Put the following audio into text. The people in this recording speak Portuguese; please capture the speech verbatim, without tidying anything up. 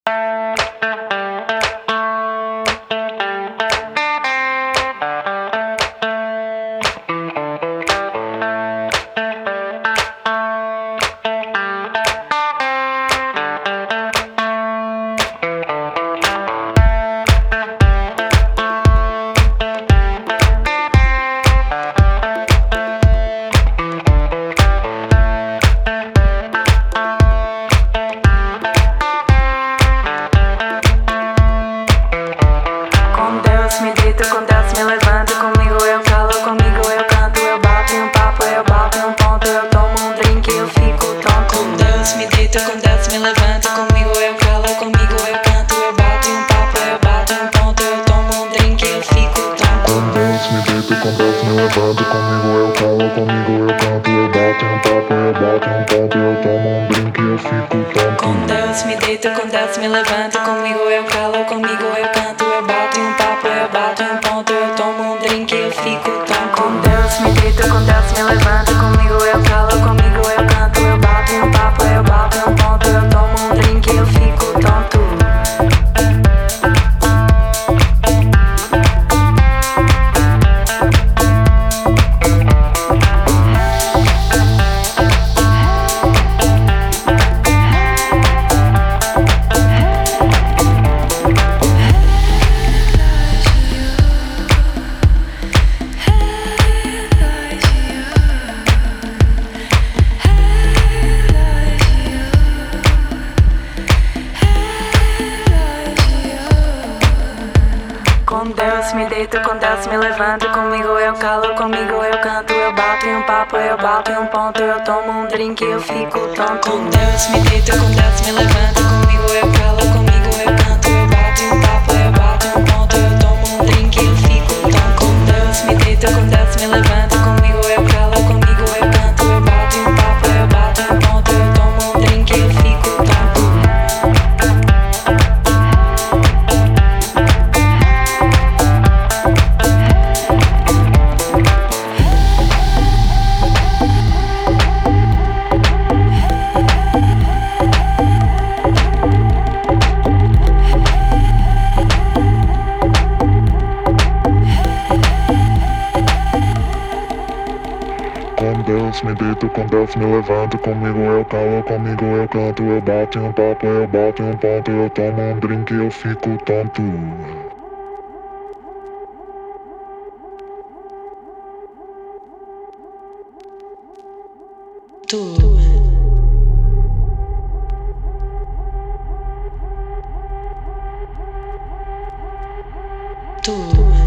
Me deito com Deus, me levanto, comigo eu falo, comigo eu canto, eu bato em um papo, eu bato em um ponto, eu tomo um drink e eu fico tonto. Com Deus me deito, com Deus me levanto, comigo eu falo, comigo eu canto, eu bato em um papo, eu bato em um ponto, eu tomo um drink e eu fico tonto. Com Deus me deito, com Deus me levanto, comigo eu falo, comigo eu canto, eu bato em um papo, eu bato em um ponto, eu tomo um drink e eu fico tonto. Com Deus me deito, com Deus me levanto, comigo eu falo, comigo eu canto, eu bato em um papo, eu bato em um ponto, eu tomo um drink e eu fico tonto. Com Deus me deito, com Deus me levanto, comigo eu falo, comigo eu canto, eu bato em um papo, eu bato em um ponto, eu tomo um drink e eu fico tonto. Com Deus me deito, com Deus me levanto, comigo eu calo, comigo eu canto, eu bato em um papo, eu bato em um ponto, eu tomo um drink e eu fico tonto. Com Deus me deito, com Deus me levanto, comigo eu calo, comigo eu canto, eu bato em um papo, eu bato em um ponto, eu tomo um drink e eu fico tonto. Com Deus me deito, com Deus me levanto, comigo eu calo, comigo eu canto, eu bato em um papo, eu bato em um ponto, eu tomo um drink e eu fico tonto. Com Deus me deito, com Deus me levanto, comigo eu calo, comigo eu canto, eu bato em um papo, eu bato em um ponto, eu tomo um drink e eu fico tonto. Tu. Tu.